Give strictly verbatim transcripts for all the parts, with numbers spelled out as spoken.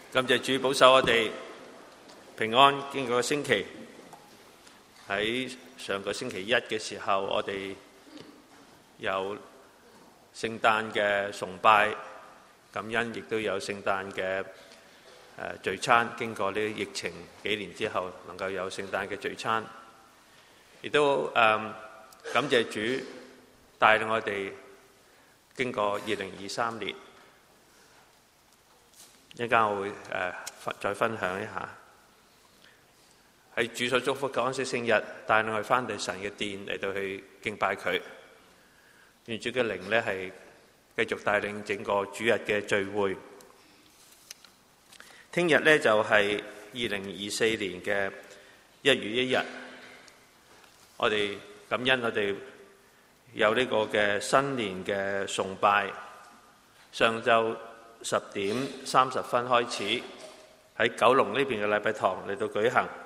感謝主保守我哋平安經過個星期。喺上個星期一嘅時候，我哋有聖誕嘅崇拜感恩，亦都有聖誕嘅誒聚餐。經過呢個疫情幾年之後，能夠有聖誕嘅聚餐，亦都誒、嗯、感謝主帶領我哋經過二零二三年。一陣間我會誒、呃、再分享一下喺主所祝福嘅安息聖日，帶領我哋翻到神嘅殿嚟到去敬拜佢。願主嘅靈呢係繼續帶領整個主日嘅聚會。聽日呢就係二零二四年嘅一月一日，我哋感恩我哋有呢個嘅新年嘅崇拜，上晝十點三十分開始喺九龍呢邊嘅禮拜堂嚟到舉行。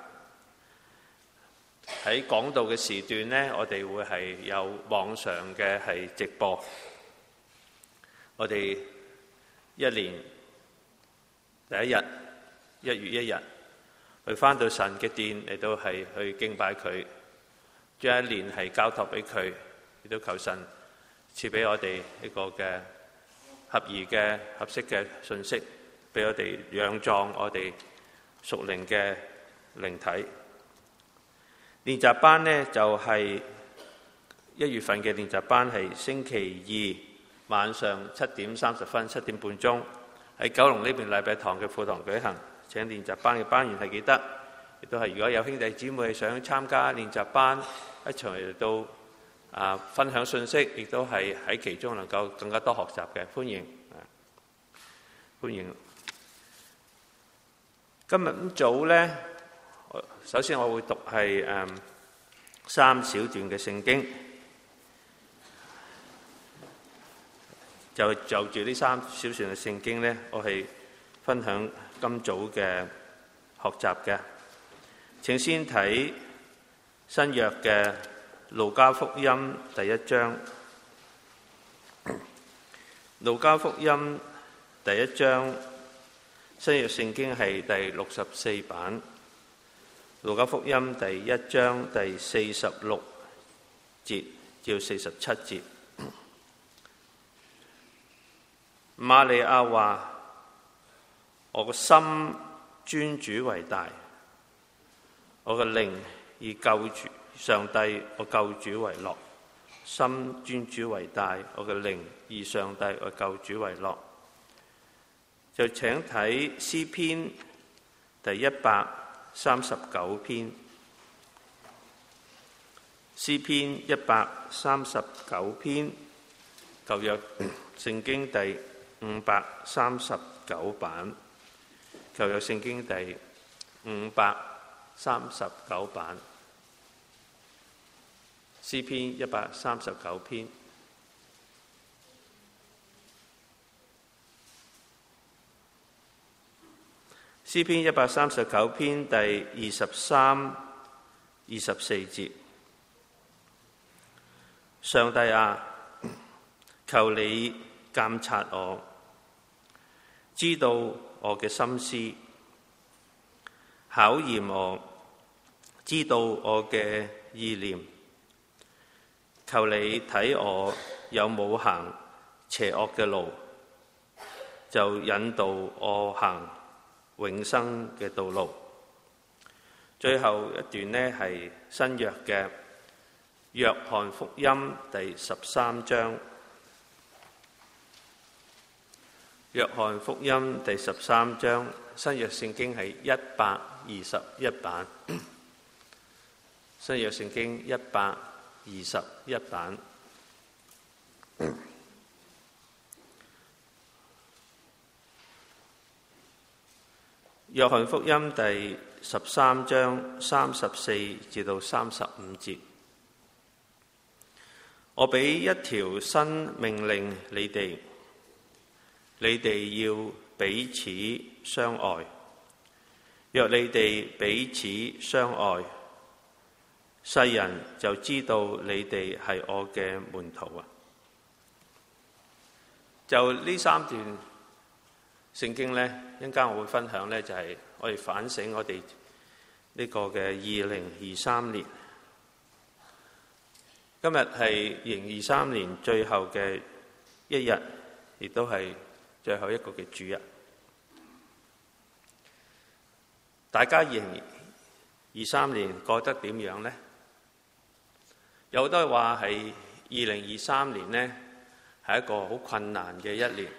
喺講道嘅時段呢，我哋會係有網上嘅係直播。我哋一年第一日一月一日去返到神嘅殿嚟到係去敬拜佢，將一年係交託俾佢，亦都求神賜俾我哋一個嘅合宜嘅合適嘅信息，俾我哋養壯我哋屬靈嘅靈體。練習班呢，就係、是、一月份嘅練習班，係星期二晚上七點三十分、七點半鐘喺九龍呢邊禮拜堂嘅課堂舉行。請練習班嘅班員係記得，亦都係如果有兄弟姊妹係想參加練習班，一齊嚟到啊分享信息，亦都係喺其中能夠更加多學習嘅，歡迎歡迎。今日咁早呢，首先我會讀係誒三小段嘅聖經，就就住呢三小段嘅聖經呢，我係分享今早嘅學習嘅。請先睇新約嘅路加福音第一章。路加福音第一章，新約聖經係第六十四版。路加福音第一章第四十六節至四十七節。瑪利亞話：我個心尊主為大，我個靈以救主上帝我救主為樂。心尊主為大，我個靈以上帝我救主為樂。就請睇詩篇第一百三十九篇。詩篇一百三十九篇，舊約聖經第五百三十九版。舊約聖經第五百三十九版。詩篇一百三十九篇。詩篇一百三十九篇第二十三、二十四節。上帝啊，求你監察我，知道我嘅心思，考驗我，知道我嘅意念。求你睇我有冇行邪惡嘅路，就引導我行永生嘅道路。最後一段呢，係新約嘅約翰福音第十三章。約翰福音第十三章，新約聖經係一百二十一版。新約聖經一百二十一版。約翰福音第十三章三十四至到三十五節。我俾一條新命令你哋，你哋要彼此相愛。若你哋彼此相愛，世人就知道你哋係我嘅門徒啊！就呢三段聖經呢，一陣間我會分享呢，就係我哋反省我哋呢個嘅二零二三年。今日係二零二三年最後嘅一日，亦都係最後一個嘅主日。大家二零二三年過得點樣呢？有好多話係二零二三年呢係一個好困難嘅一年。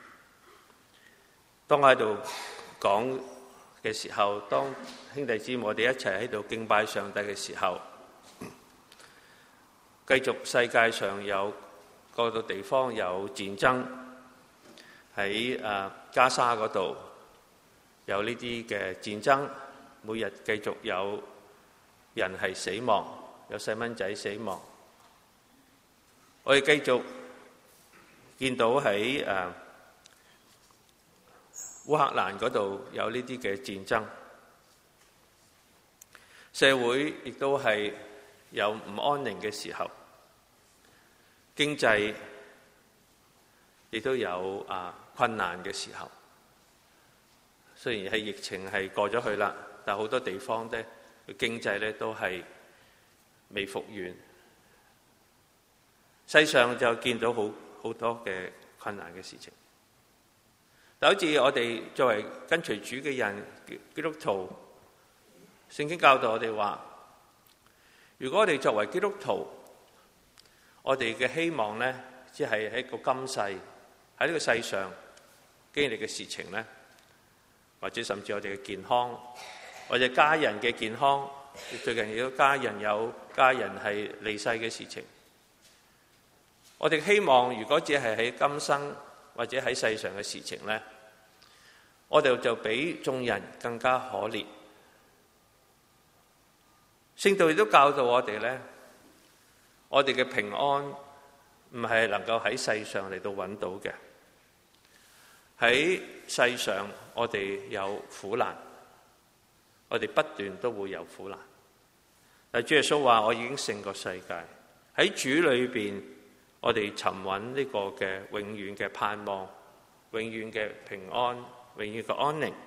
當我喺度講嘅時候，當兄弟姊妹我哋一齊喺度敬拜上帝嘅時候，繼續世界上有各個地方有戰爭，喺誒加沙嗰度有呢啲嘅戰爭，每日繼續有人係死亡，有細蚊仔死亡。我哋繼續見到喺誒烏克蘭嗰度有呢啲嘅戰爭，社會亦都係有唔安寧嘅時候，經濟亦都有啊困難嘅時候。雖然係疫情係過咗去啦，但好多地方咧經濟咧都係未復原。世上就見到好好多嘅困難嘅事情。就好似我哋作為跟隨主嘅人，基督徒，聖經教導我哋話，如果我哋作為基督徒，我哋嘅希望呢，只係喺個今世，喺呢個世上經歷嘅事情呢，或者甚至我哋嘅健康，或者家人嘅健康，最近有家人有家人係離世嘅事情，我哋希望如果只係喺今生或者喺世上嘅事情呢，我哋就比眾人更加可憐。聖道亦都教導我哋呢，我哋嘅平安唔係能夠喺世上嚟到揾到嘅。喺世上我哋有苦難，我哋不斷都會有苦難。但主耶穌話：我已經勝過世界。喺主裏邊，我哋尋揾呢個嘅永遠嘅盼望，永遠嘅平安，永遠嘅安寧。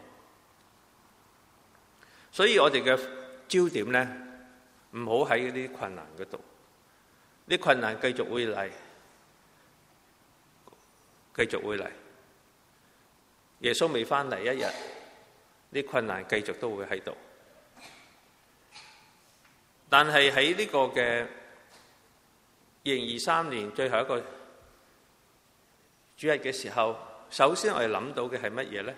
所以我哋嘅焦點呢，唔好喺呢啲困難嗰度。呢啲困難繼續會嚟，繼續會嚟。耶穌未翻嚟一日，呢啲困難繼續都會喺度。但係喺呢個嘅二零二三年最後一個主日嘅時候，首先我哋諗到嘅係乜嘢呢？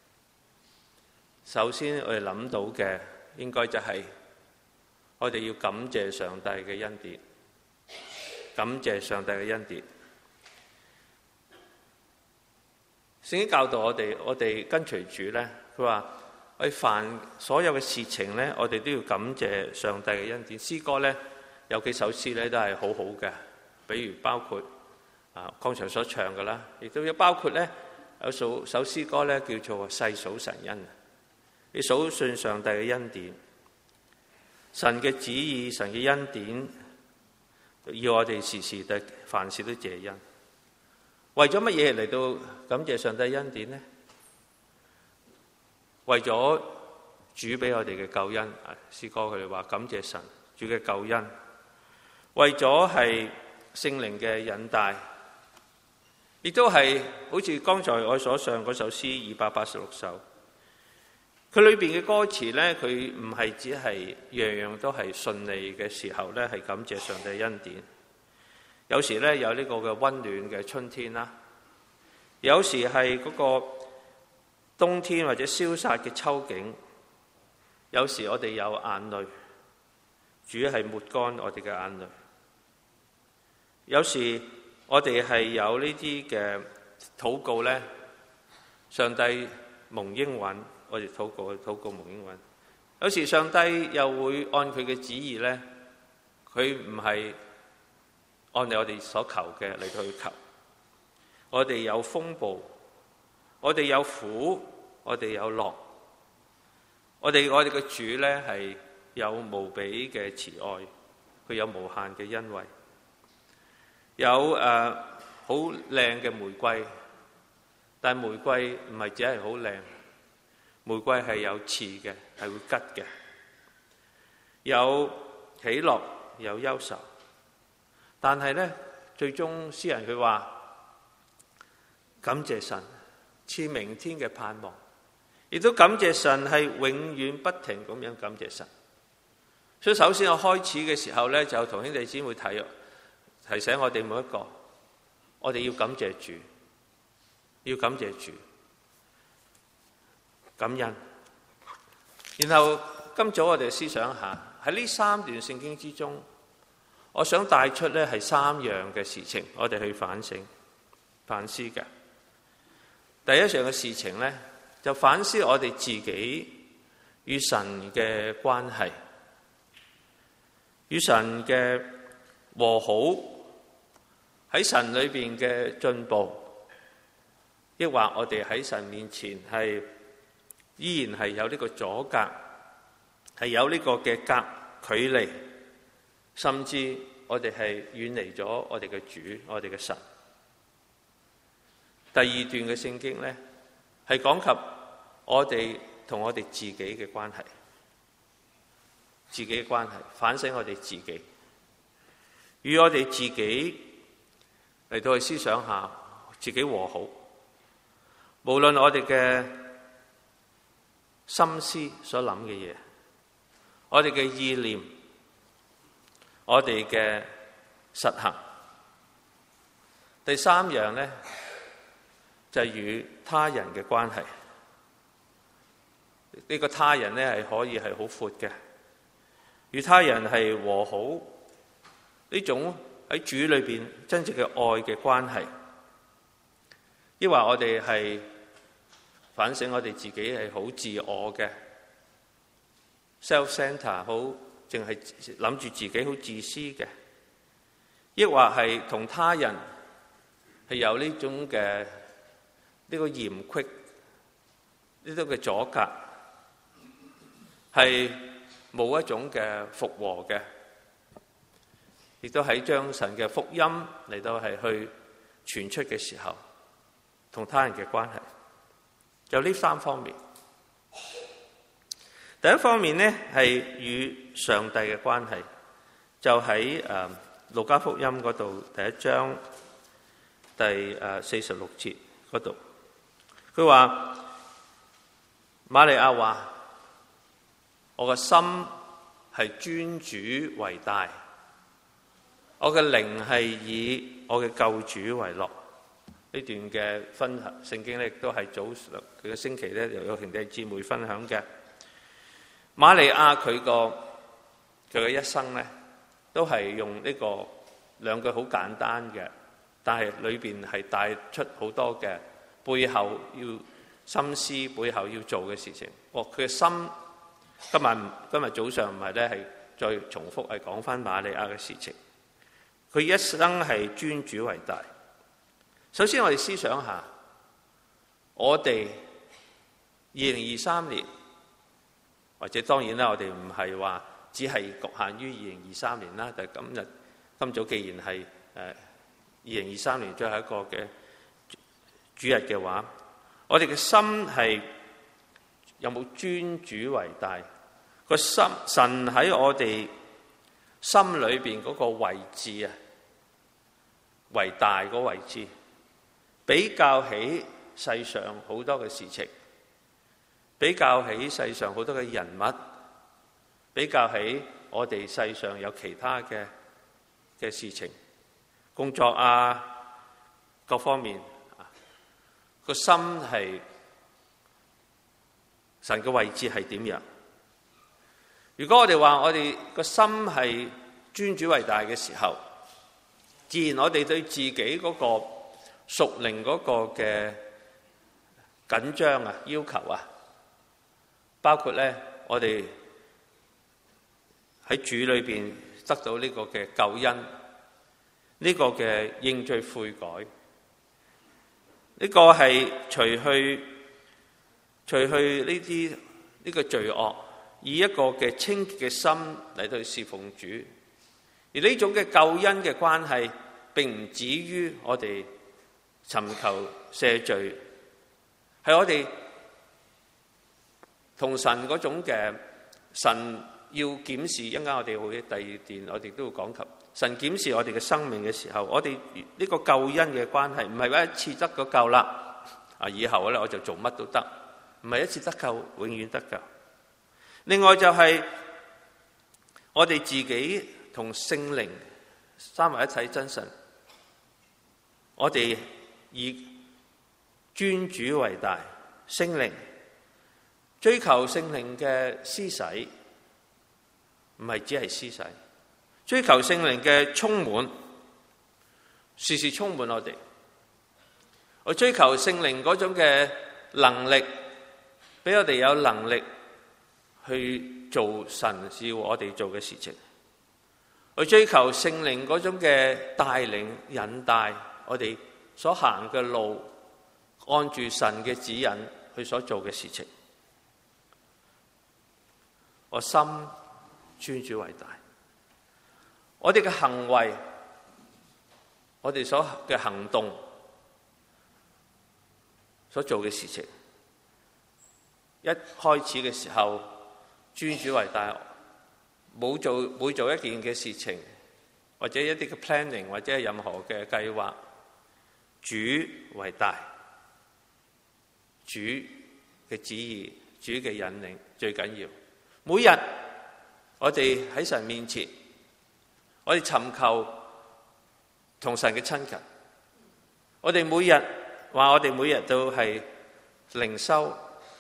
首先我哋諗到嘅應該就係我哋要感謝上帝嘅恩典，感謝上帝嘅恩典。聖經教導我哋，我哋跟隨主呢，佢話我哋凡所有嘅事情呢，我哋都要感謝上帝嘅恩典。詩歌呢，有幾首詩呢都係好好嘅，比如包括啊剛才所唱嘅啦，亦都有包括呢有首首詩歌呢叫做細數神恩，你數算上帝嘅恩典，神嘅旨意，神嘅恩典，要我哋時時地凡事都謝恩。為咗乜嘢嚟到感謝上帝恩典呢？為咗主俾我哋嘅救恩，詩歌佢哋話感謝神主嘅救恩。為咗係聖靈嘅引帶，亦都係好似剛才我所唱嗰首詩二百八十六首，佢裏邊嘅歌詞呢，佢唔係只係樣樣都係順利嘅時候呢，係感謝上帝恩典。有時咧有呢個嘅溫暖嘅春天啦，有時係嗰個冬天或者蕭殺嘅秋景，有時我哋有眼淚，主係抹乾我哋嘅眼淚。有時我哋係有呢啲嘅禱告咧，上帝蒙應允，我哋禱告禱告蒙應允。有時上帝又會按佢嘅旨意咧，佢唔係按照我哋所求嘅嚟到去求。我哋有風暴，我哋有苦，我哋有樂。我哋我哋嘅主咧係有無比嘅慈愛，佢有無限嘅恩惠，有誒好靚嘅玫瑰， 但玫瑰唔係只係好靚，玫瑰係有刺嘅，係會拮嘅，有喜樂，有憂愁。但係呢，最終詩人佢話感謝神賜明天嘅盼望，亦都感謝神係永遠不停咁樣感謝神。所以首先我開始嘅時候呢，就同兄弟姊妹提提醒我哋每一個，我哋要感謝主，要感謝主，感恩。然後今早我哋思想一下，喺呢三段聖經之中，我想帶出呢係三樣嘅事情，我哋去反省、反思嘅。第一樣嘅事情呢，就反思我哋自己與神嘅關係，與神嘅和好，喺神裏邊嘅進步，抑或我哋喺神面前係依然係有呢個阻隔，係有呢個嘅隔距離，甚至我哋係遠離咗我哋嘅主，我哋嘅神。第二段嘅聖經呢，係講及我哋同我哋自己嘅關係，自己嘅關係，反省我哋自己，與我哋自己嚟到去思想下，自己和好。無論我哋嘅心思所諗嘅嘢，我哋嘅意念，我哋嘅實行。第三樣呢，就係與他人嘅關係。呢個他人呢，係可以係好闊嘅，與他人係和好，呢種喺主裏邊真正嘅愛嘅關係，抑或我哋係反省我哋自己係好自我嘅 self-centre， 好淨係諗住自己好自私嘅，抑或係同他人係有呢種嘅呢個嫌隙，呢種嘅阻隔，係冇一種嘅復和嘅，亦都喺將神嘅福音嚟到係去傳出嘅時候，同他人嘅關係有呢三方面。第一方面呢，係與上帝嘅關係，就喺誒路加福音嗰度第一章第誒四十六節嗰度，佢話瑪利亞話：我嘅心係尊主為大，我嘅靈係以我嘅救主為樂。呢段嘅分享聖經咧，亦都係早上佢嘅星期咧，又有兄弟姊妹分享嘅。瑪利亞佢個佢嘅一生咧，都係用呢個兩句好簡單嘅，但係裏邊係帶出好多嘅背後要心思，背後要做嘅事情。哦，佢嘅心今日今日早上唔係咧，係再重複係講翻瑪利亞嘅事情。佢一生係尊主為大。首先我哋思想下，我哋二零二三年，或者當然啦，我哋唔係話只係局限於二零二三年啦。但係今日今早既然係誒二零二三年最後一個嘅主日嘅話，我哋嘅心係有冇尊主為大？個心神喺我哋心裏邊嗰個位置啊，為大嗰個位置。比較起世上好多嘅事情，比較起世上好多嘅人物，比較起我哋世上有其他嘅嘅事情，工作啊，各方面啊，個心係神嘅位置係點樣？如果我哋話我哋個心係尊主為大嘅時候，自然我哋對自己嗰個屬靈嗰個嘅緊張啊、要求啊，包括咧我哋喺主裏邊得到呢個嘅救恩，呢個嘅認罪悔改，呢個係除去除去呢啲呢個罪惡，以一個嘅清潔嘅心嚟到侍奉主。而呢種嘅救恩嘅關係並唔止於我哋尋求赦罪， 係我哋同神嗰種嘅神要檢視。一陣間我哋會第二段，我哋都會講及神檢視我哋嘅生命嘅時候，我哋呢個救恩嘅關係唔係話一次得咗救啦，啊以後咧我就做乜都得，唔係一次得救永遠得救。另外就係我哋自己同聖靈三位一體真神，我哋以尊主為大，聖靈追求聖靈嘅施洗，唔係只係施洗，追求聖靈嘅充滿，時時充滿我哋。我追求聖靈嗰種嘅能力，俾我哋有能力去做神要我哋做嘅事情。我追求聖靈嗰種嘅帶領引帶我哋所行嘅路，按住神嘅指引去所做嘅事情。我心尊主為大，我哋嘅行為，我哋所嘅行動，所做嘅事情，一開始嘅時候尊主為大，冇做每做一件嘅事情，或者一啲嘅 planning， 或者係任何嘅計劃，主為大，主嘅旨意，主嘅引領最緊要。每日我哋喺神面前，我哋尋求同神嘅親近。我哋每日話我哋每日都係靈修，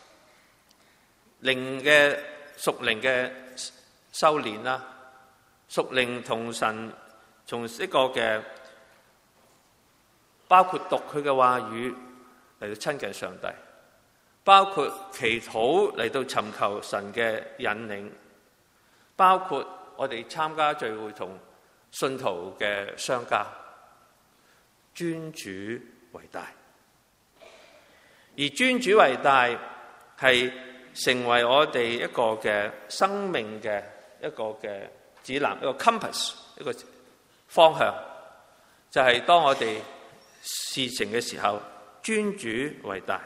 靈嘅屬靈嘅修練啦，屬靈同神從一個嘅包括讀佢嘅話語嚟到親近上帝，包括祈禱嚟到尋求神嘅引領，包括我哋參加聚會同信徒嘅相交，尊主為大。而尊主為大係成為我哋一個嘅生命嘅一個嘅指南，一個 compass， 一個方向，就係、是、當我哋事情嘅時候，尊主為大，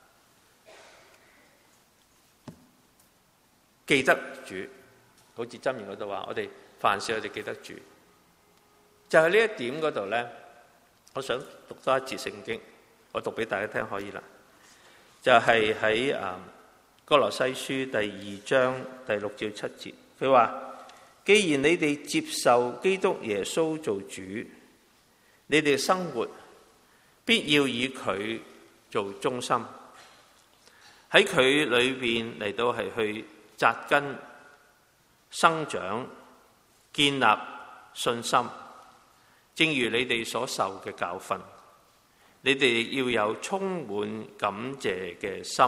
記得主，好似箴言嗰度話，我哋凡事我哋記得主，就係、是、呢一點嗰度咧，我想讀多一節聖經，我讀俾大家聽可以啦。就係喺啊歌羅西書第二章第六至七節，佢話：既然你哋接受基督耶穌做主，你哋生活必要以佢做中心，喺佢裏邊嚟到係去扎根、生長、建立信心，正如你哋所受嘅教訓。你哋要有充滿感謝嘅心，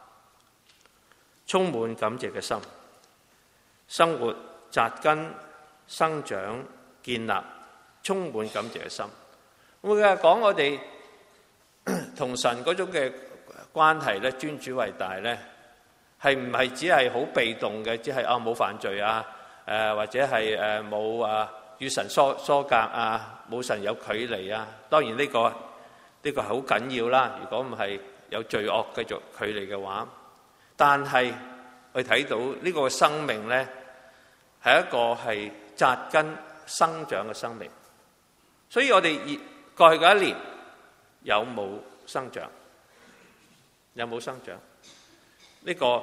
充滿感謝嘅心，生活扎根、生長、建立，充滿感謝嘅心。我嘅講我哋同神嗰種嘅關係咧，尊主為大咧，係唔係只係好被動嘅？只係啊冇犯罪啊，誒、呃、或者係誒冇啊與神疏疏隔啊，冇神有距離啊。當然呢、這個。呢個係好緊要啦！如果唔係有罪惡繼續距離嘅話，但係我哋睇到呢個生命咧，係一個係扎根生長嘅生命。所以我哋過去嗰一年有冇生長？有冇生長？呢個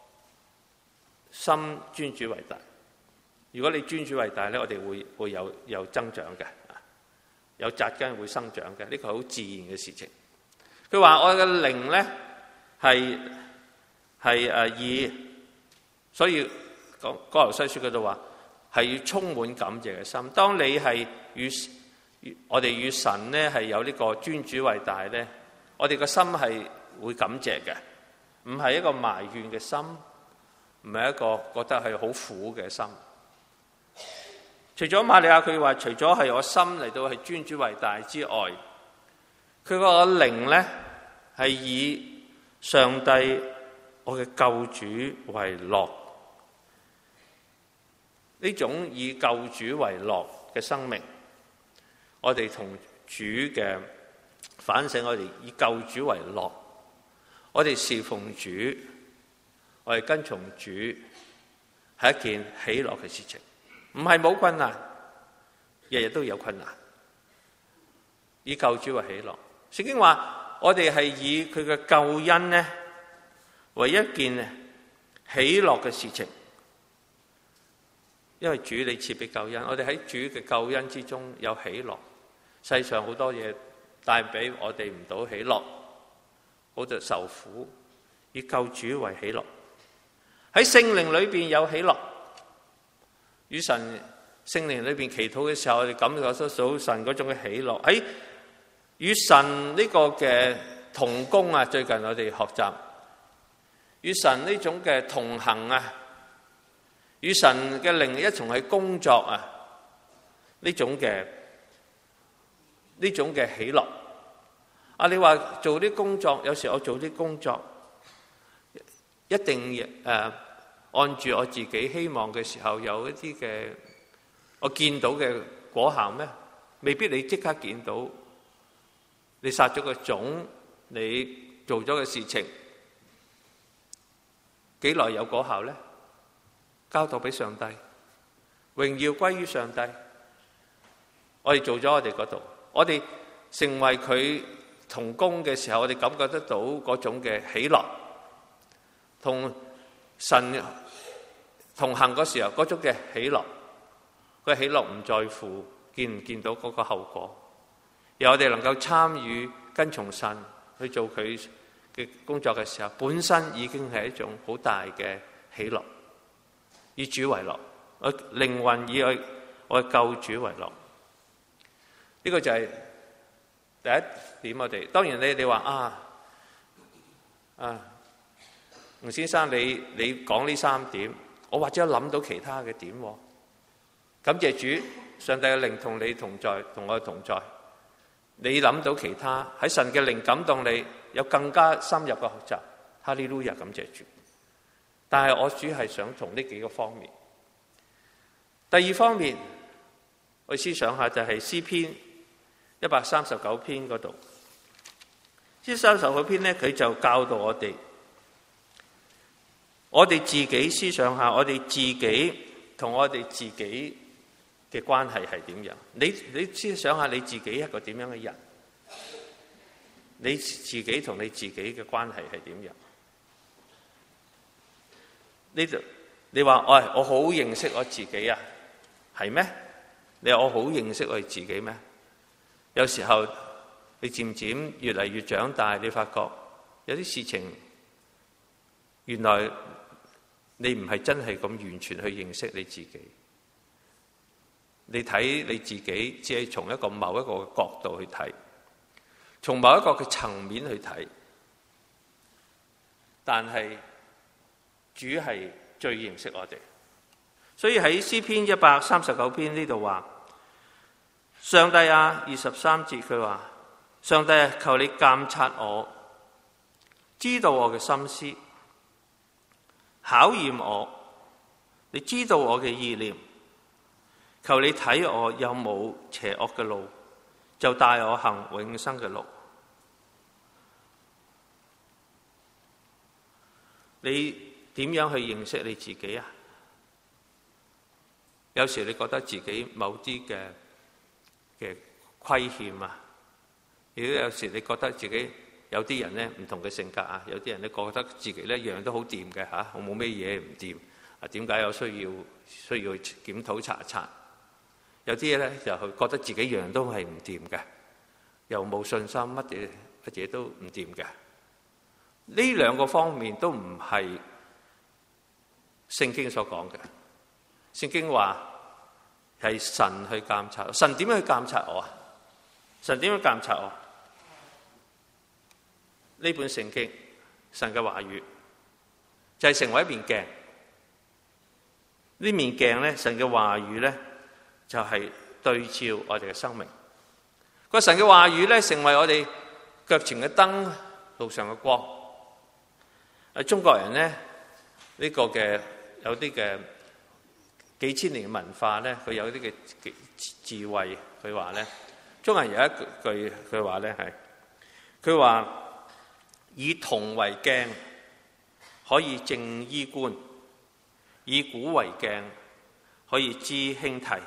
心尊主為大。如果你尊主為大咧，我哋會會有有增長嘅。有扎根會生長嘅，呢個係好自然嘅事情。佢話我嘅靈咧係係誒以，所以講歌羅西書嗰度話係要充滿感謝嘅心。當你係與我哋與神咧係有呢個尊主為大咧，我哋個心係會感謝嘅，唔係一個埋怨嘅心，唔係一個覺得係好苦嘅心。除咗瑪利亞佢話，除咗係我心嚟到係尊主為大之外，佢個靈咧係以上帝我嘅救主為樂。呢種以救主為樂嘅生命，我哋同主嘅反省，我哋以救主為樂， 我哋侍奉主，我哋跟從主，係一件喜樂嘅事情，唔係冇困難，日日都有困難。以救主為喜樂，聖經話我哋係以佢嘅救恩呢為一件喜樂嘅事情，因為主你賜俾救恩，我哋喺主嘅救恩之中有喜樂。世上好多嘢帶俾我哋唔到喜樂，好多受苦，以救主為喜樂。喺聖靈裏邊有喜樂，與神聖靈裏邊祈禱嘅時候，我哋感覺到神嗰種嘅喜樂。喺與神呢個嘅同工啊，最近我哋學習與神呢種嘅同行啊，與神嘅靈一同去工作啊，呢種嘅呢種嘅喜樂。啊，你話做啲工作，有時我做啲工作一定誒、呃、按住我自己希望嘅時候，有一啲嘅我見到嘅果效咩？未必你即刻見到。你撒咗個種，你做咗嘅事情，幾耐有果效呢？交託俾上帝，榮耀歸於上帝。我哋做咗我哋嗰度，我哋成為佢同工嘅時候，我哋感覺得到嗰種嘅喜樂，同神同行嗰時候嗰種嘅喜樂。個喜樂唔在乎見唔見到嗰個後果。而我哋能夠參與跟從神去做佢嘅工作嘅時候，本身已經係一種好大嘅喜樂，以主為樂，我靈魂以我我救主為樂。呢、這個就係第一點。我哋當然你你話啊啊吳先生，你你講呢三點，我或者諗到其他嘅點。感謝主，上帝嘅靈同你同在，同我同在。你諗到其他，喺神嘅靈感動你，有更加深入嘅學習。哈利路亞，感謝主。但係我主係想從呢幾個方面。第二方面，我思想下就係詩篇一百三十九篇嗰度。詩三十九篇呢，佢就教導我哋，我哋自己思想下，我哋自己同我哋自己嘅關係係點樣？你你思想下你自己一個點樣嘅人？你自己同你自己嘅關係係點樣？呢度你話，喂，我好認識我自己啊，係咩？你話我好認識我自己咩？有時候你漸漸越嚟越長大，你發覺有啲事情原來你唔係真係咁完全去認識你自己。你睇你自己，只係從一個某一個角度去睇，從某一個嘅層面去睇。但係主係最認識我哋，所以喺詩篇一百三十九篇呢度話：上帝啊，二十三節佢話：上帝啊，求你監察我，知道我嘅心思，考驗我，你知道我嘅意念。求你睇我有冇邪惡嘅路，就帶我行永生嘅路。你點樣去認識你自己啊？有時你覺得自己某啲嘅嘅虧欠啊，亦都有時你覺得自己有啲人咧唔同嘅性格啊，有啲人咧覺得自己咧樣樣都好掂嘅嚇，我冇咩嘢唔掂啊？點解有需要需要檢討查一查？有啲嘢咧就覺得自己樣樣都係唔掂嘅，又冇信心，乜嘢乜嘢都唔掂嘅。呢兩個方面都唔係聖經所講嘅。聖經話係神去監察，神點樣去監察我啊？神點樣監察我？呢本聖經，神嘅話語就係成為一面鏡。呢面鏡咧，神嘅話語咧，就係對照我哋嘅生命。個神嘅話語咧，成為我哋腳前嘅燈，路上嘅光。喺中國人咧，呢個嘅有啲嘅幾千年嘅文化咧，佢有啲嘅智慧。佢話咧，中國人有一句佢話咧係，佢話以銅為鏡，可以正衣冠；以古為鏡，可以知興替；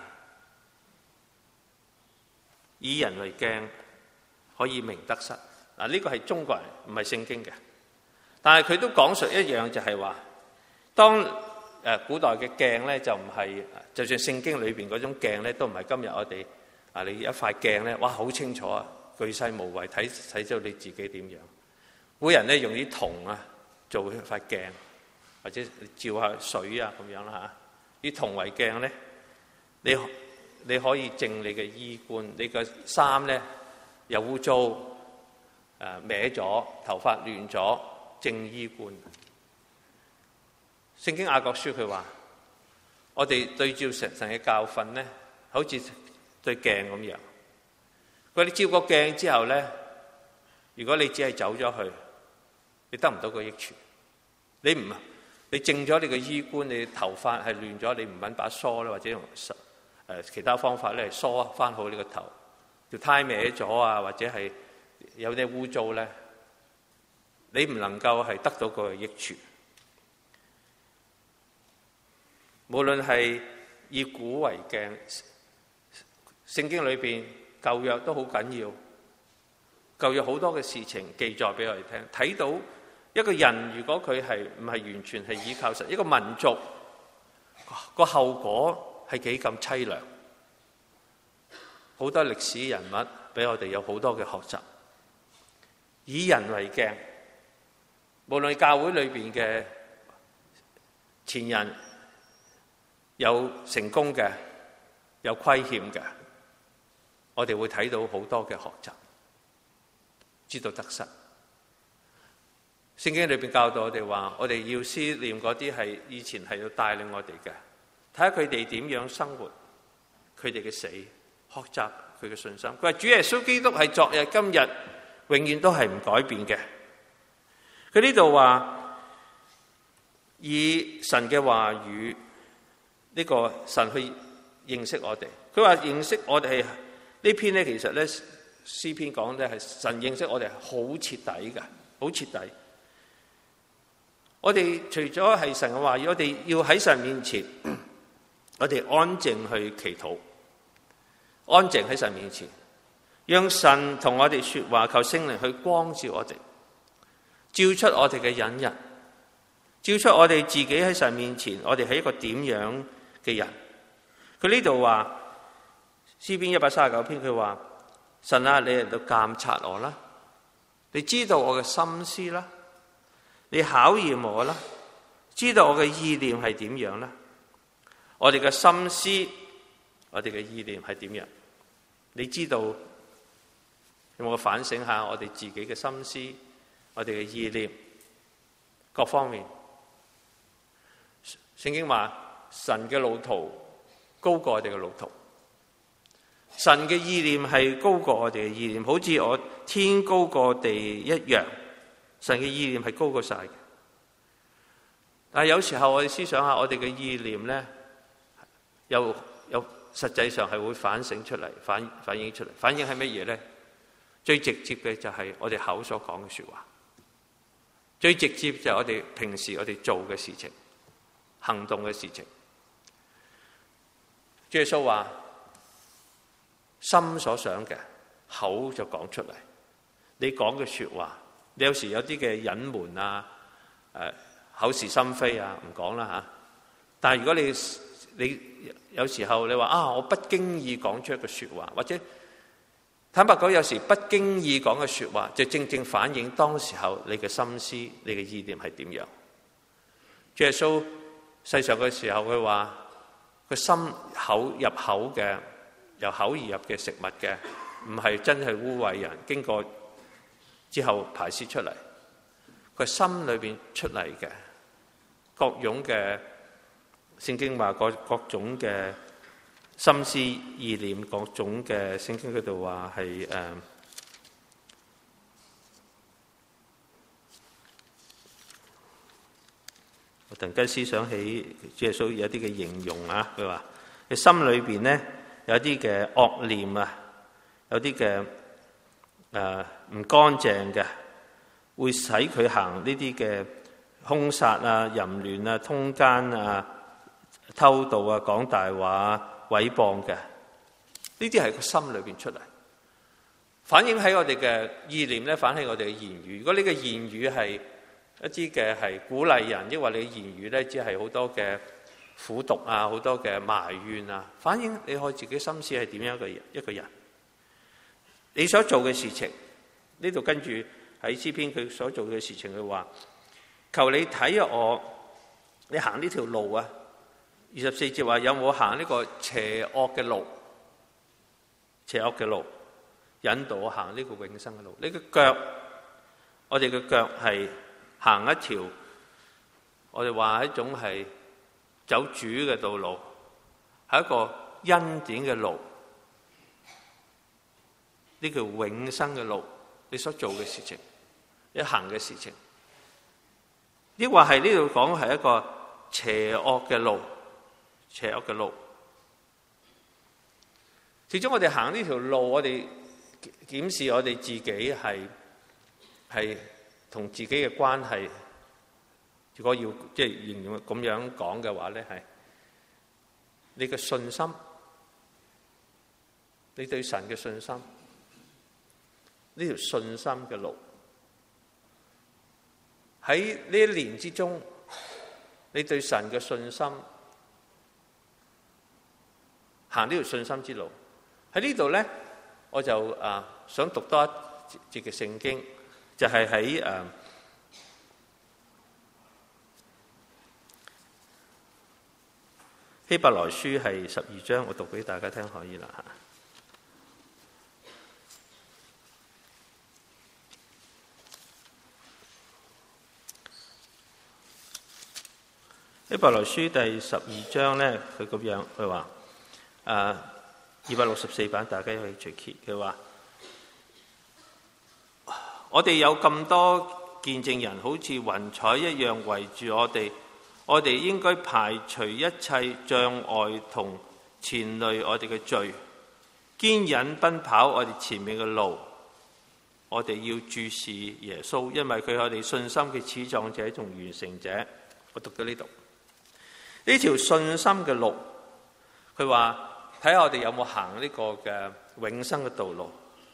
以人為鏡，可以明得失。嗱，呢個係中國人，唔係聖經嘅。但係佢都講述一樣，就係話，當誒古代嘅鏡咧，就唔係，就算聖經裏邊嗰種鏡咧，都唔係今日我哋啊，你一塊鏡咧，哇，好清楚啊，巨細無遺，睇睇到你自己點樣。古人咧用啲銅啊做一塊鏡，或者照下水啊咁樣啦嚇。以銅為鏡咧，你你可以正你嘅衣冠，你個衫咧又污糟，誒歪咗，頭髮亂咗，正衣冠。聖經雅各書佢話：我哋對照神神嘅教訓咧，好似對鏡咁樣。佢話你照個鏡之後咧，如果你只係走咗去，你得唔到個益處。你唔你正咗你嘅衣冠，你頭髮係亂咗，你唔揾把梳咧，或者用誒其他方法咧梳翻好你個頭，條呔歪咗啊，或者係有啲污糟咧，你唔能夠係得到個益處。無論係以古為鏡，聖經裏邊舊約都好緊要，舊約好多嘅事情記載俾我哋聽，睇到一個人如果佢係唔係完全係依靠神，一個民族個後果係幾咁淒涼。好多歷史人物俾我哋有好多嘅學習。以人為鏡，無論教會裏邊嘅前人有成功嘅，有虧欠嘅，我哋會睇到好多嘅學習，知道得失。聖經裏邊教導我哋話，我哋要思念嗰啲係以前係要帶領我哋嘅，睇下佢哋點樣生活，佢哋嘅死，學習佢嘅信心。佢話主耶穌基督係昨日今日永遠都係唔改變嘅。佢呢度話以神嘅話語，呢個神去認識我哋。佢話認識我哋係呢篇咧，其實咧詩篇講咧係神認識我哋係好徹底嘅，好徹底。我哋除咗係神嘅話語，我哋要喺神面前，我哋安靜去祈禱，安靜喺神面前，讓神同我哋說話，求聖靈去光照我哋，照出我哋嘅隱忍，照出我哋自己喺神面前，我哋係一個點樣嘅人。佢呢度話詩篇一百三十九篇，佢話神啊，你嚟到監察我啦，你知道我嘅心思啦，你考驗我啦，知道我嘅意念係點樣啦。我哋嘅心思，我哋嘅意念係點樣？你知道，有冇反省下我哋自己嘅心思，我哋嘅意念各方面？聖經話神嘅路途高過我哋嘅路途，神嘅意念係高過我哋嘅意念，好似我天高過地一樣。神嘅意念係高過晒嘅，但係有時候我哋思想下，我哋嘅意念咧，又有實際上係會反省出嚟，反反映出嚟，反映係乜嘢咧？最直接嘅就係我哋口所講嘅說話，最直接就係我哋平時我哋做嘅事情、行動嘅事情。主耶穌話：心所想嘅，口就講出嚟。你講嘅說話。你有時有啲嘅隱瞞啊，誒口是心非啊，唔講啦嚇。但係如果你你有時候你話啊，我不經意講出一個説話，或者坦白講，有時不經意講嘅説話，就正正反映當時候你嘅心思、你嘅意念係點樣。主耶穌世上嘅時候，佢話個心口入口嘅，由口而入嘅食物嘅，唔係真係污穢人，經過之後排泄出嚟，佢心裏邊出嚟嘅各種嘅，聖經話各各種嘅心思意念，各種嘅，聖經嗰度話係誒，我突然間思想起主耶穌有啲嘅形容啊，佢話佢心裏邊咧有啲嘅惡念啊，有啲嘅誒唔乾淨嘅， 會使佢行呢啲嘅兇殺啊、淫亂啊、通奸啊、偷盜啊、講大話啊、毀謗嘅，呢啲係個心裏邊出嚟，反映喺我哋嘅意念咧，反映我哋嘅言語。如果你嘅言語係一啲嘅係鼓勵人，抑或你嘅言語咧只係好多嘅苦毒啊、好多嘅埋怨啊，反映你可以自己心思係點樣嘅一個人。你所做嘅事情，呢度跟住喺詩篇佢所做嘅事情，佢話：求你睇下我，你行呢條路啊。二十四節話有冇行呢個邪惡嘅路？邪惡嘅路引導我行呢個永生嘅路。你嘅腳，我哋嘅腳係行一條，我哋話係一種係走主嘅道路，係一個恩典嘅路。呢條永生嘅路，你所做嘅事情，你行嘅事情，抑或係呢度講係一個邪惡嘅路，邪惡嘅路。始終我哋行呢條路，我哋檢視我哋自己係係同自己嘅關係。如果要即係形容咁樣講嘅話咧，係你嘅信心，你對神嘅信心。呢條信心嘅路，喺呢一年之中，你對神嘅信心，行呢條信心之路。喺呢度咧，我就啊想讀多一節嘅聖經，就係喺誒希伯來書係十二章，我讀俾大家聽可以啦嚇。希伯來書第十二章咧，佢咁樣佢話：誒二百六十四版，大家可以隨揭。佢話：我哋有咁多見證人，好似雲彩一樣圍住我哋，我哋應該排除一切障礙同纏累我哋嘅罪，堅忍奔跑我哋前面嘅路。我哋要注視耶穌，因為佢係我哋信心嘅始創者同完成者。我讀到呢度。呢條信心嘅路，佢話睇下我哋有冇行呢個嘅永生嘅道路，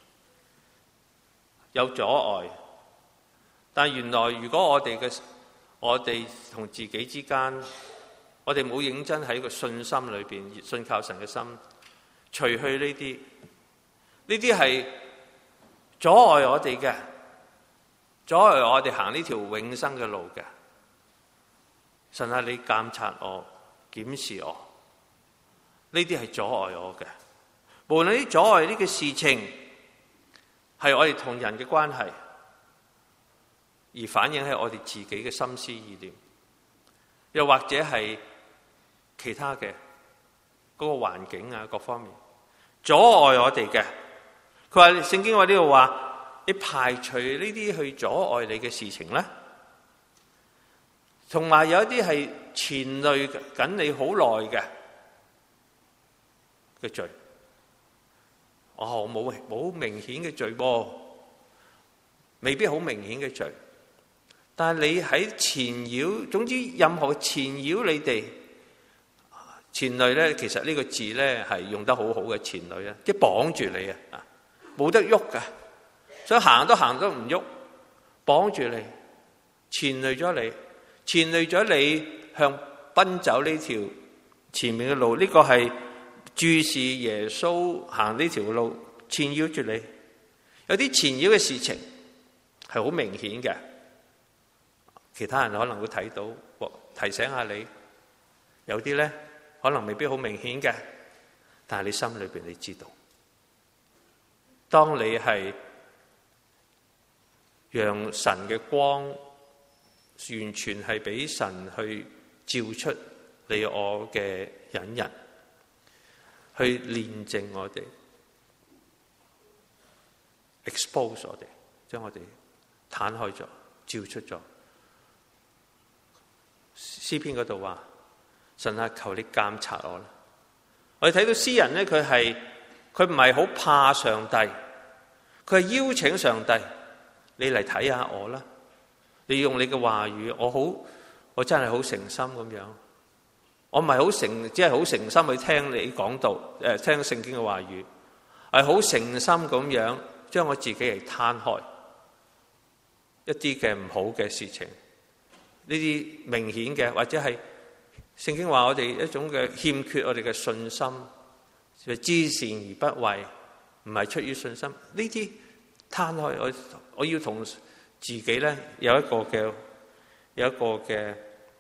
有阻礙。但原來如果我哋嘅我哋同自己之間，我哋冇認真喺個信心裏邊信靠神嘅心，除去呢啲，呢啲係阻礙我哋嘅，阻礙我哋行呢條永生嘅路嘅。神啊，你監察我，檢視我，呢啲係阻礙我嘅。無論呢阻礙呢個事情係我哋同人嘅關係，而反映喺我哋自己嘅心思意念，又或者係其他嘅嗰個環境啊，各方面阻礙我哋嘅。佢話聖經話呢度話，你排除呢啲去阻礙你嘅事情咧。同埋有一啲係纏累緊你好耐嘅嘅罪，哦冇冇明顯嘅罪噃，未必好明顯嘅罪，但係你喺纏繞，總之任何纏繞你哋纏累咧，其實呢個字咧係用得好好嘅纏累啊，即係綁住你啊，冇得喐噶，想行都行都唔喐，綁住你，纏累咗你。纏累咗你向奔走呢條前面嘅路，呢、這個係注視耶穌行呢條路，纏繞住你。有啲纏繞嘅事情係好明顯嘅，其他人可能會睇到，提醒下你。有啲咧可能未必好明顯嘅，但係你心裏邊你知道，當你係讓神嘅光完全係俾神去照出你我嘅隱人，去煉淨我哋 ，expose 我哋，將我哋攤開咗，照出咗。詩篇嗰度話：神啊，求你監察我啦。我哋睇到詩人咧，佢係佢唔係好怕上帝，佢係邀請上帝，你嚟睇下我啦。 你用你嘅話語，我好，我真係好誠心咁樣。我唔係好誠，只係好誠心去聽你講道，誒，聽聖經嘅話語，係好誠心咁樣將我自己嚟攤開一啲嘅唔好嘅事情，呢啲明顯嘅，或者係聖經話我哋一種嘅欠缺我哋嘅信心，就知善而不為，唔係出於信心。呢啲攤開，我我要同自己咧有一個嘅有一個嘅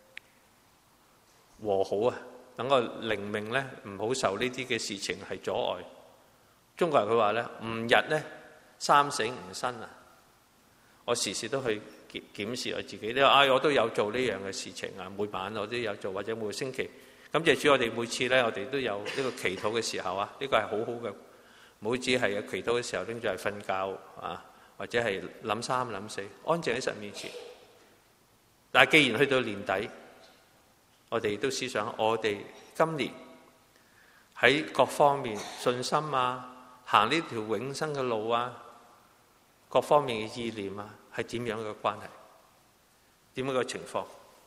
和好啊，等個靈命咧唔好受呢啲嘅事情係阻礙。中國人佢話咧，吾日咧三省吾身啊！我時時都去檢檢視我自己。你話啊，我都有做呢樣嘅事情啊，每晚我都有做，或者每個星期。感謝主，我哋每次咧，我哋都有呢個祈禱嘅時候啊，呢個係好好嘅。每次係有祈禱嘅時候，拎住係瞓覺啊，或者係諗三諗四，安靜喺神面前。但係既然去到年底，我哋都思想，我哋今年喺各方面信心啊，行呢條永生嘅路啊，各方面嘅意念啊，係點樣嘅關係？點樣嘅情況？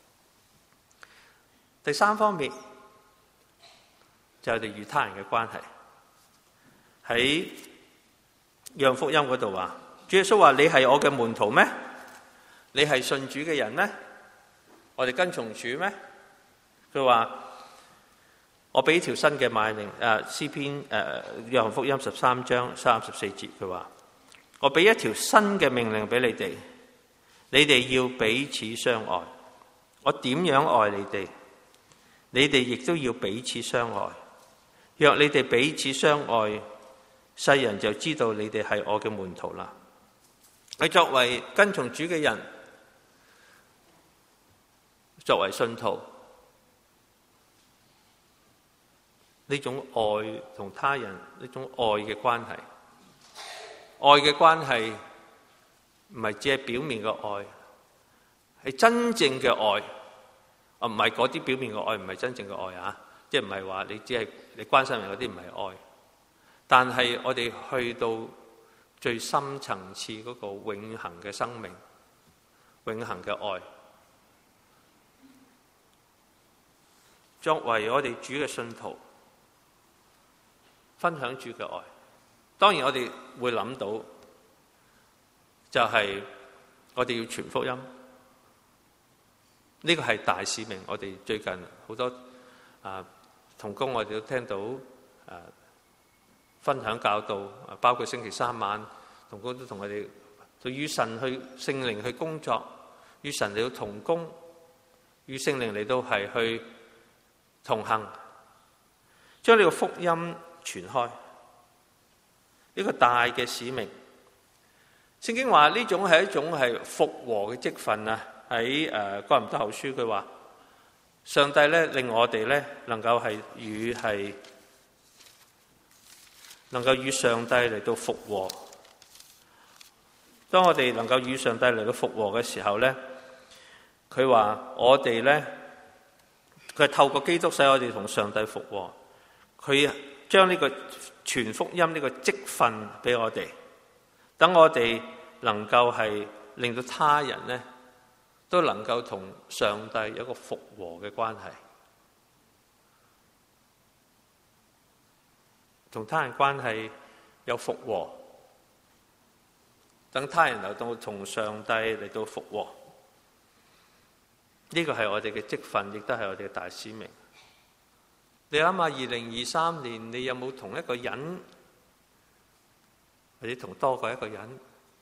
第三方面就係我哋與他人嘅關係。喺約翰福音嗰度話，主耶穌話：你係我嘅門徒咩？你係信主嘅人咩？我哋跟從主咩？佢話：我俾條新嘅命令，誒詩篇誒約翰福音十三章三十四節，佢話：我俾一條新嘅命令俾你哋，你哋要彼此相愛。我點樣愛你哋，你哋亦都要彼此相愛。若你哋彼此相愛，世人就知道你哋係我嘅門徒啦。你作為跟從主嘅人，作為信徒，呢種愛同他人呢種愛嘅關係，愛嘅關係唔係只係表面嘅愛，係真正嘅愛，啊唔係嗰啲表面嘅愛，唔係真正嘅愛啊！即係唔係話你只係你關心人嗰啲唔係愛，但係我哋去到最深層次嗰個永恆嘅生命，永恆嘅愛，作為我哋主嘅信徒，分享主嘅愛。當然我哋會諗到，就係我哋要傳福音，呢個係大使命。我哋最近好多啊同工，我哋都聽到啊分享教導，包括星期三晚同工都同我哋對與神去聖靈去工作，與神嚟到同工，與聖靈嚟到係去同行，將呢個福音傳開，呢個大嘅使命。聖經話呢種係一種係復和嘅職分啊！喺誒哥林多後書佢話，上帝咧令我哋咧能夠係與係能夠與上帝嚟到復和。當我哋能夠與上帝嚟到復和嘅時候咧，佢話我哋咧，佢係透過基督使我哋同上帝復和。佢將呢個傳福音呢個職分俾我哋，等我哋能夠係令到他人咧都能夠同上帝有一個復和嘅關係，同他人關係有復和，等他人嚟到同上帝嚟到復和。呢個係我哋嘅職分，亦都係我哋嘅大使命。你諗下，二零二三年你有冇同一個人，或者同多過一個人，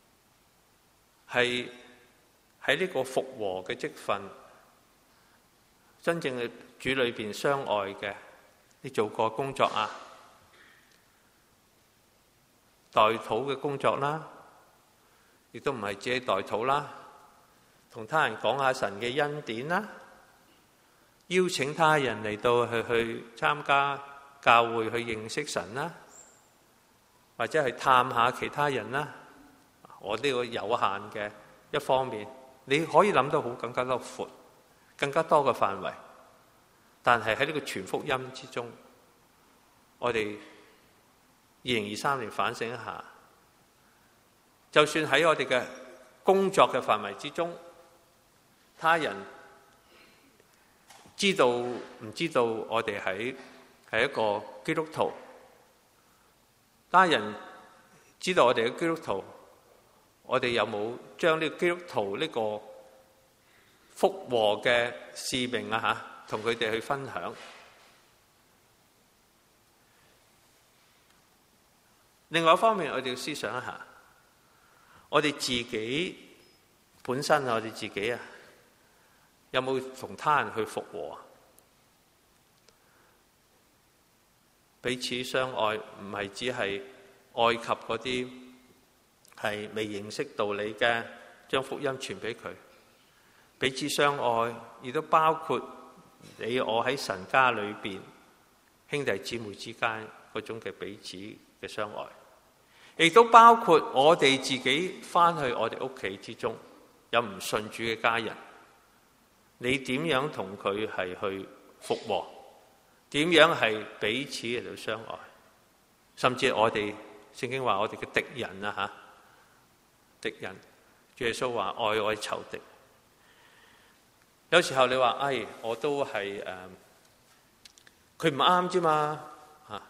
係喺呢個復和嘅職分，真正嘅主裏邊相愛嘅？你做過工作啊，代禱嘅工作啦，亦都唔係自己代禱啦，同他人講下神嘅恩典啦，邀請他人嚟到去去參加教會去認識神啦，或者係探下其他人啦。我呢個有限嘅一方面，你可以諗到好更加多闊、更加多嘅範圍。但係喺呢個全福音之中，我哋二零二三年反省一下，就算喺我哋嘅工作嘅範圍之中， 他人知道唔知道我哋係係一個基督徒？他人知道我哋嘅基督徒，我哋有冇將呢個基督徒呢個復和嘅使命啊吓，同佢哋去分享？另外一方面，我哋要思想一下，我哋自己本身啊，我哋自己啊，有冇同他人去復和？彼此相愛唔係只係愛及嗰啲係未認識道理嘅，將福音傳俾佢。彼此相愛亦都包括你我喺神家裏邊兄弟姊妹之間嗰種嘅彼此嘅相愛，亦都包括我哋自己翻去我哋屋企之中有唔信主嘅家人，你點樣同佢係去復和？點樣係彼此嚟到相愛？甚至我哋聖經話我哋嘅敵人啊吓，敵人，主耶穌話愛我仇敵。有時候你話，哎，我都係誒，佢唔啱啫嘛吓。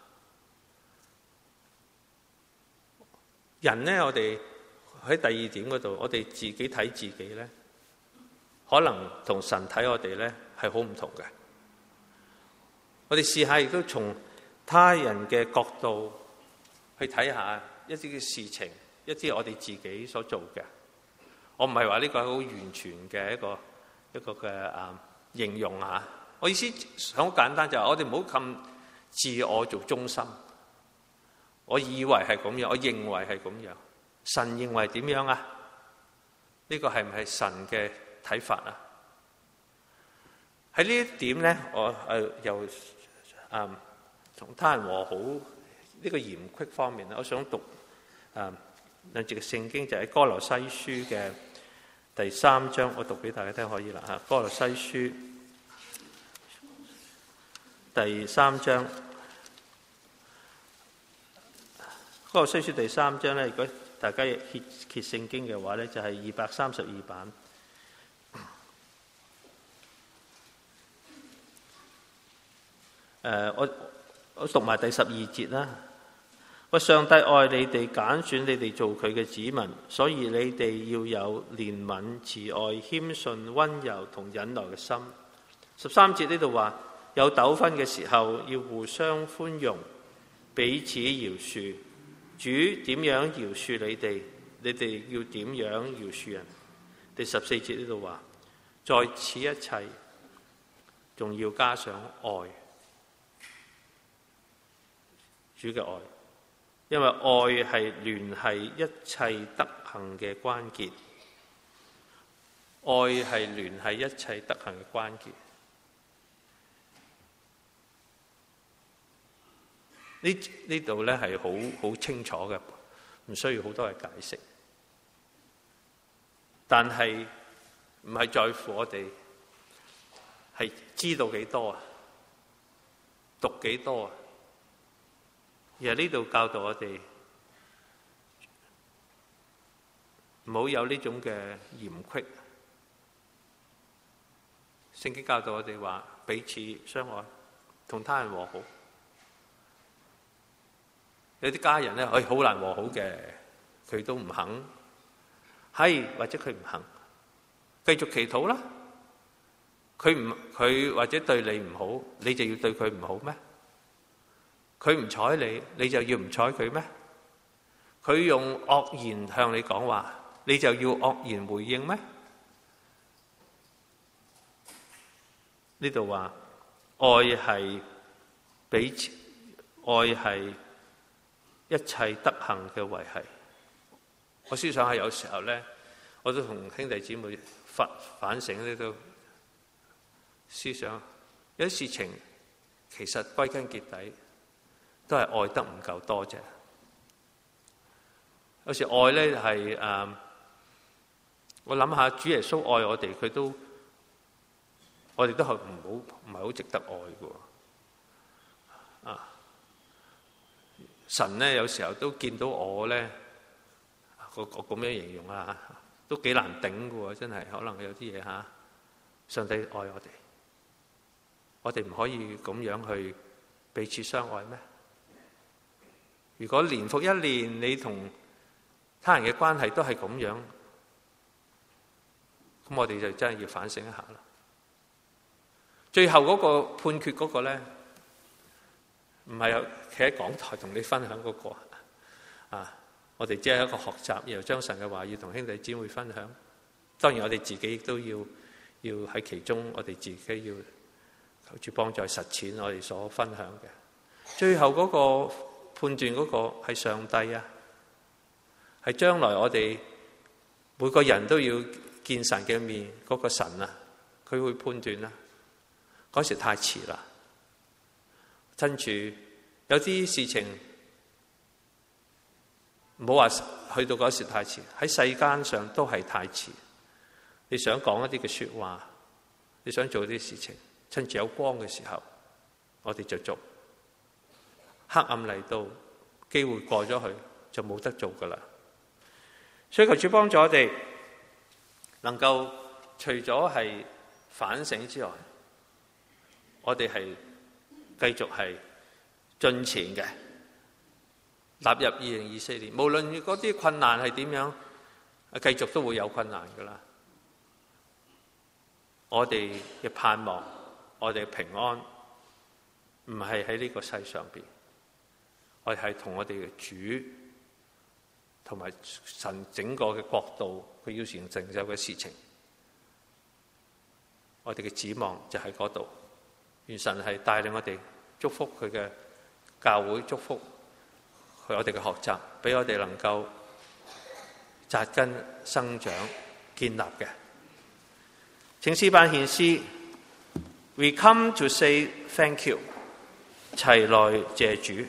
人咧，我哋喺第二點嗰度，我哋自己睇自己咧，可能同神睇我哋咧係好唔同嘅。我哋試下亦都從他人嘅角度去睇下一啲嘅事情，一啲我哋自己所做嘅。我唔係話呢個係好完全嘅一個一個嘅啊形容啊。我意思好簡單，就係我哋唔好咁自我做中心。我以為係咁樣，我認為係咁樣，神認為點樣啊？呢個係唔係神嘅睇法啊？喺呢一點咧，我誒又誒同他人和好呢個嚴隙方面咧，我想讀誒兩節嘅聖經，就喺歌羅西書嘅第三章，我讀俾大家聽可以啦嚇。歌羅西書第三章，歌羅西書第三章咧，如果大家揭揭聖經嘅話咧，就係二百三十二版。誒、呃，我我讀埋第十二節啦。我上帝愛你哋，揀選你哋做佢嘅子民，所以你哋要有憐憫、慈愛、謙遜、溫柔同忍耐嘅心。十三節呢度話，有糾紛嘅時候要互相寬容，彼此饒恕。主點樣饒恕你哋，你哋要點樣饒恕人。第十四節呢度話，在此一切仲要加上愛。主嘅愛，因為愛係聯繫一切德行嘅關鍵，愛係聯繫一切德行嘅關鍵。呢呢度咧係好好清楚嘅，唔需要好多嘅解釋。但係唔係在乎我哋係知道幾多啊，讀幾多啊？而係呢度教導我哋唔好有呢種嘅嫌隙。聖經教導我哋話彼此相愛，同他人和好。有啲家人咧，哎，好難和好嘅，佢都唔肯，係或者佢唔肯，繼續祈禱啦。佢唔佢或者對你唔好，你就要對佢唔好咩？佢唔睬你，你就要唔睬佢咩？佢用惡言向你講話，你就要惡言回應咩？呢度話愛係彼此，愛係一切德行嘅維繫。我思想下，有時候咧，我都同兄弟姊妹反反省呢度思想，有啲事情其實歸根結底都係愛得唔夠多啫。有時愛咧係誒，我諗下主耶穌愛我哋，佢都我哋都係唔好唔係好值得愛嘅。啊，神咧有時候都見到我咧，我我咁樣形容啊，都幾難頂嘅喎，真係可能有啲嘢嚇上帝愛我哋，我哋唔可以咁樣去彼此相愛咩？如果年復一年，你同他人嘅關係都係咁樣，咁我哋就真係要反省一下啦。最後嗰個判決嗰個咧，唔係企喺講台同你分享嗰個啊，我哋只係一個學習，然後將神嘅話要同兄弟姊妹分享。當然我哋自己亦都要要喺其中，我哋自己要求主幫助實踐我哋所分享嘅。最後嗰個判斷嗰個係上帝啊，係將來我哋每個人都要見神嘅面嗰個神啊，佢會判斷啦。嗰時太遲啦，跟住有啲事情唔好話去到嗰時太遲，喺世間上都係太遲。你想講一啲嘅說話，你想做啲事情，趁住有光嘅時候，我哋就做。黑暗嚟到，機會過咗去，就冇得做噶啦。所以求主幫助我哋，能夠除咗係反省之外，我哋係繼續係進前嘅，踏入二零二四年。無論嗰啲困難係點樣，繼續都會有困難噶啦。我哋嘅盼望，我哋嘅平安，唔係喺呢個世上邊，我哋係同我哋嘅主，同埋神整個嘅國度，佢要成成就嘅事情，我哋嘅指望就喺嗰度。願神係帶領我哋，祝福佢嘅教會，祝福佢我哋嘅學習，俾我哋能夠扎根生長建立嘅。請詩班獻詩 We come to say thank you， 齊來謝主。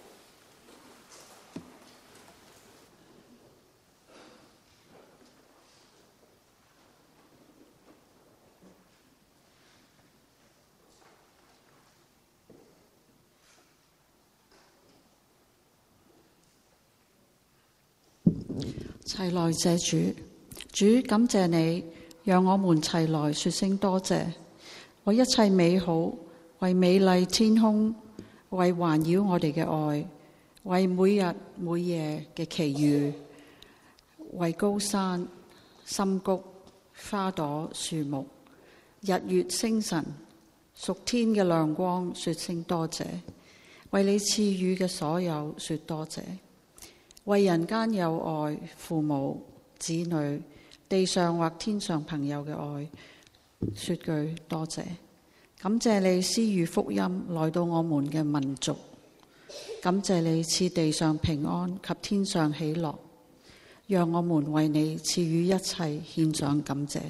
齊來謝主，主感謝你，讓我們齊來說聲多謝，為一切美好，為美麗天空，為環繞我哋嘅愛，為每日每夜嘅奇遇，為高山、深谷、花朵、樹木、日月星辰、屬天嘅亮光，說聲多謝，為你賜予嘅所有說多謝。為人間有愛，父母、子女，地上或天上朋友嘅愛，說句多謝。感謝你施予福音來到我們嘅民族，感謝你賜地上平安及天上喜樂，讓我們為你賜予一切獻上感謝。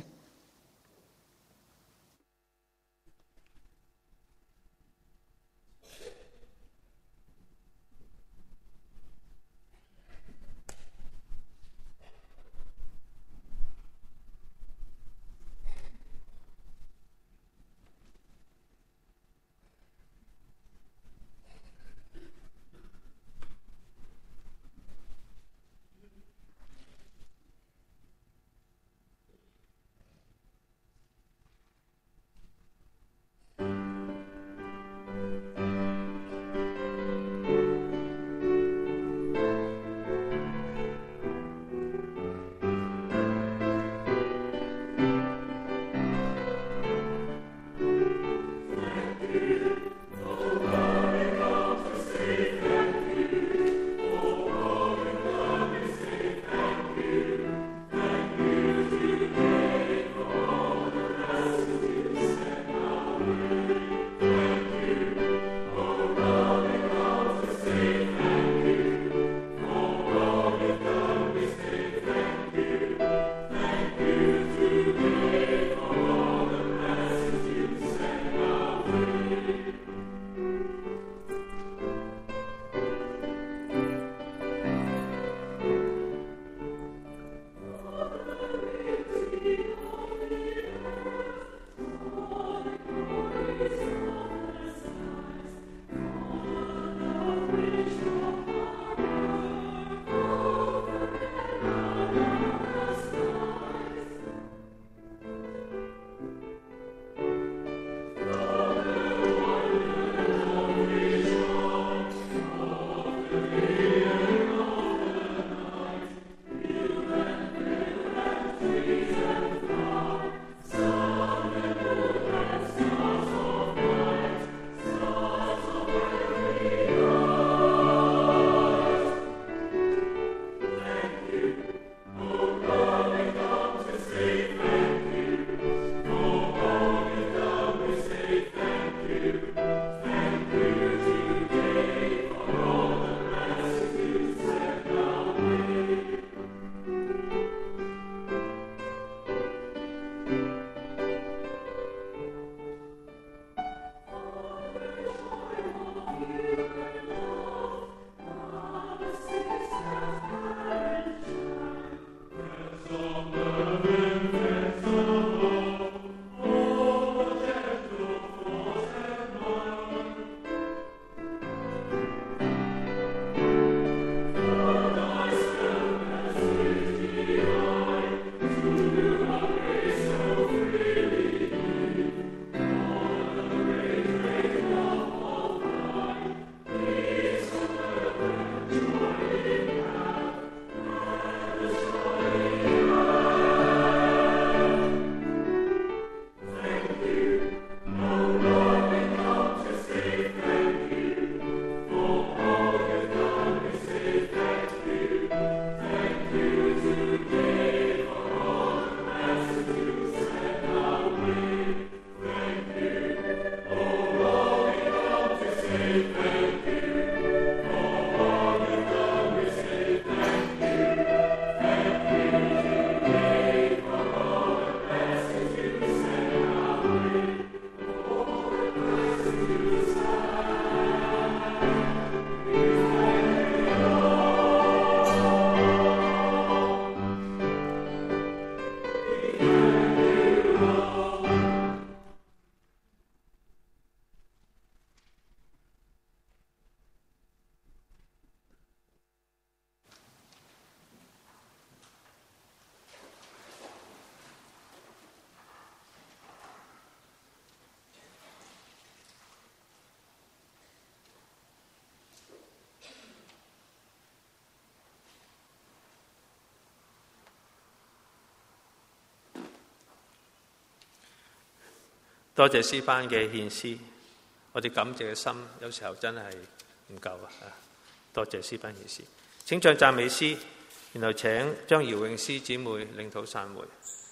多謝詩班嘅獻詩，我哋感謝嘅心有時候真係唔夠啊！多謝詩班獻詩，請唱讚美詩，然後請張姚詠詩姊妹領禱散會。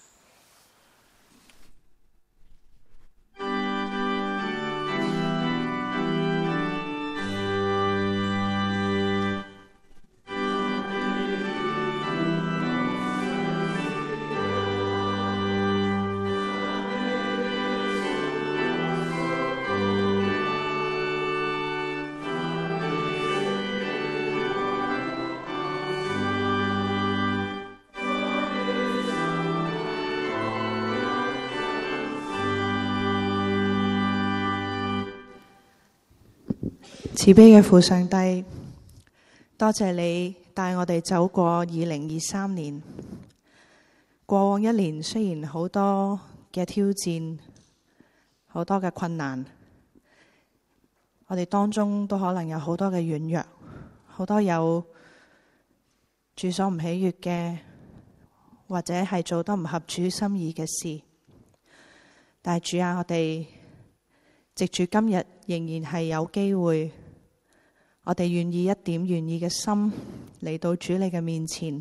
慈悲嘅父上帝，多謝你帶我哋走過二零二三年。過往一年雖然好多嘅挑戰，好多嘅困難，我哋當中都可能有好多嘅軟弱，好多有主所唔喜悅嘅，或者係做得唔合主心意嘅事。但係主啊，我哋藉住今日仍然係有機會，我哋願意一點願意嘅心嚟到主你嘅面前，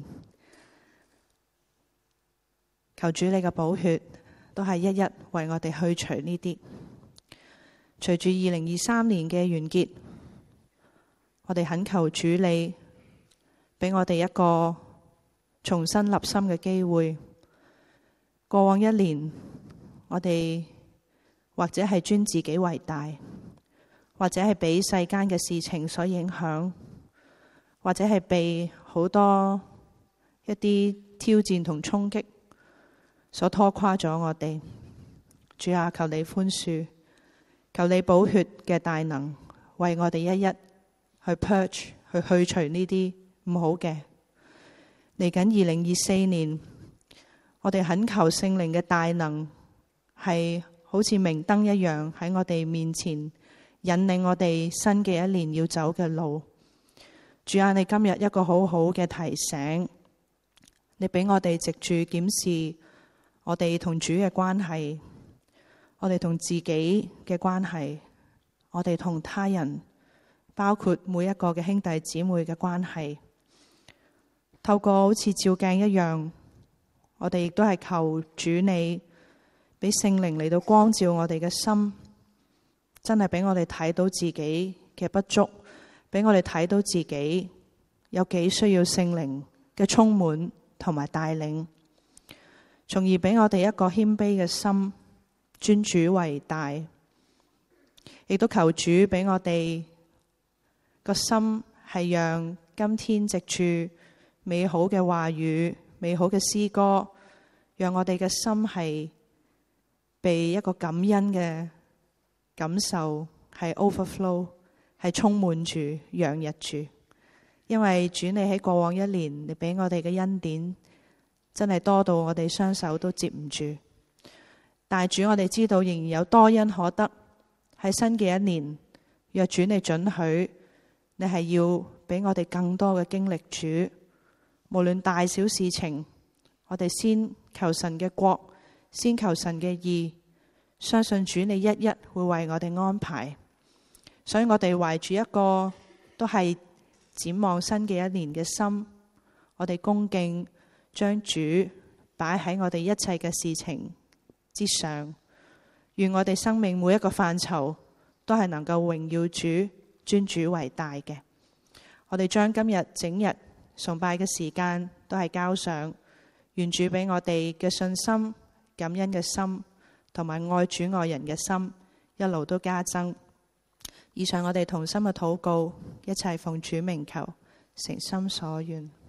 求主你嘅寶血都係一一為我哋去除呢啲。隨住二零二三年嘅完結，我哋懇求主你俾我哋一個重新立心嘅機會。過往一年，我哋或者係尊自己為大，或者係被世間嘅事情所影響，或者係被好多一啲挑戰同衝擊所拖垮咗我哋。主啊，求你寬恕，求你寶血嘅大能為我哋一一去 purge 去去除呢啲唔好嘅。嚟緊二零二四年，我哋懇求聖靈嘅大能係好似明燈一樣喺我哋面前引領我哋新嘅一年要走嘅路。主啊，你今日一個好好嘅提醒，你俾我哋藉住檢視我哋同主嘅關係，我哋同自己嘅關係，我哋同他人，包括每一個嘅兄弟姊妹嘅關係，透過好似照鏡一樣，我哋亦都係求主你俾聖靈嚟到光照我哋嘅心，真係俾我哋睇到自己嘅不足，俾我哋睇到自己有幾需要聖靈嘅充滿同埋帶領，從而俾我哋一個謙卑嘅心，尊主為大，亦都求主俾我哋個心係讓今天藉住美好嘅話語、美好嘅詩歌，讓我哋嘅心係被一個感恩嘅感受係 overflow， 係充滿住、洋溢住。因為主你喺過往一年，你俾我哋嘅恩典真係多到我哋雙手都接唔住。但係主，我哋知道仍然有多恩可得。喺新嘅一年，若主你准許，你係要俾我哋更多嘅經歷主。無論大小事情，我哋先求神嘅國，先求神嘅義，相信主你一一會為我哋安排。所以我哋懷住一個都係展望新嘅一年嘅心，我哋恭敬將主擺喺我哋一切嘅事情之上，願我哋生命每一個範疇都係能夠榮耀主、尊主為大嘅。我哋將今日整日崇拜嘅時間都係交上，願主俾我哋嘅信心、感恩嘅心同埋愛主愛人嘅心一路都加增。以上我哋同心嘅禱告，一切奉主名求，誠心所願。